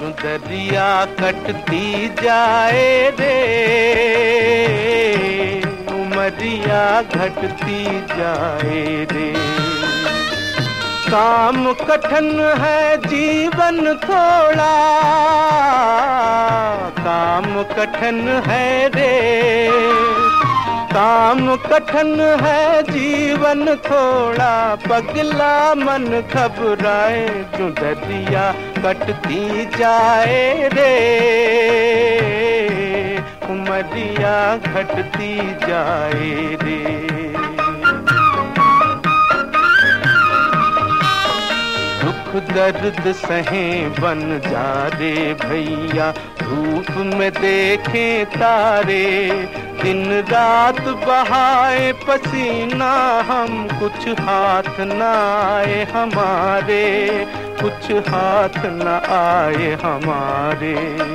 दरिया कटती जाए रे, उमरिया घटती जाए रे। काम कठिन है जीवन थोड़ा, काम कठिन है रे, काम कठिन है जीवन थोड़ा। पगला मन घबराए जो दरिया कटती जाए रे, उमरिया घटती जाए रे। दुख दर्द सहे बन जा रे भैया, धूप में देखें तारे। दिन रात बहाए पसीना हम, कुछ हाथ न आए हमारे, कुछ हाथ न आए हमारे।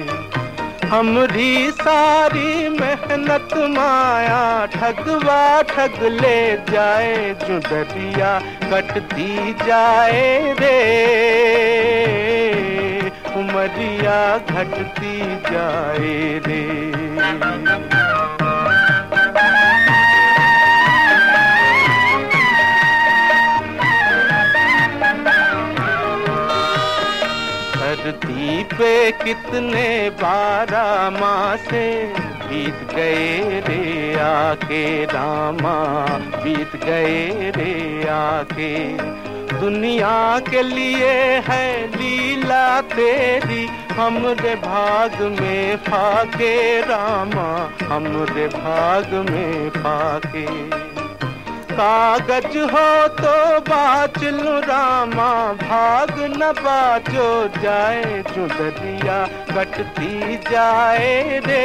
हमरी सारी मेहनत माया ठगवा ठग ले जाए, जो दरिया कटती जाए रे, उमरिया घटती जाए रे। धरती पे कितने 12 मासे बीत गए रे आके रामा, बीत गए रे आके। दुनिया के लिए है लीला तेरी, हमरे भाग में फाके रामा, हमरे भाग में फाके। कागज हो तो बाच लूं रामा, भाग न बाचो जाए, जो दरिया कटती जाए रे,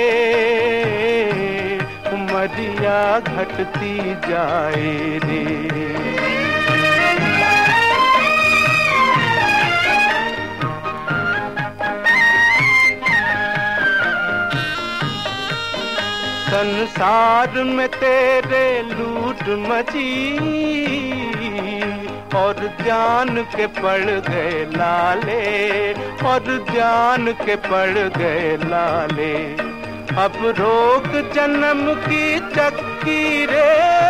उमरिया घटती जाए रे। संसार में तेरे लूट मची, और जान के पड़ गए लाले, और जान के पड़ गए लाले। अब रोक जन्म की चक्की रे,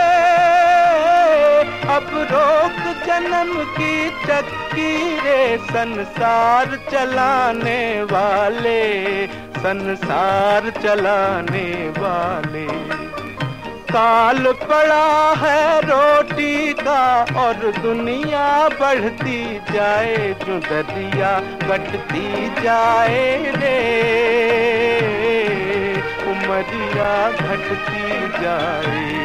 अब रोक जन्म की चक्की रे। संसार चलाने वाले, संसार चलाने वाले। काल पड़ा है रोटी का और दुनिया बढ़ती जाए, जो दरिया कटती जाए रे, उमरिया घटती जाए।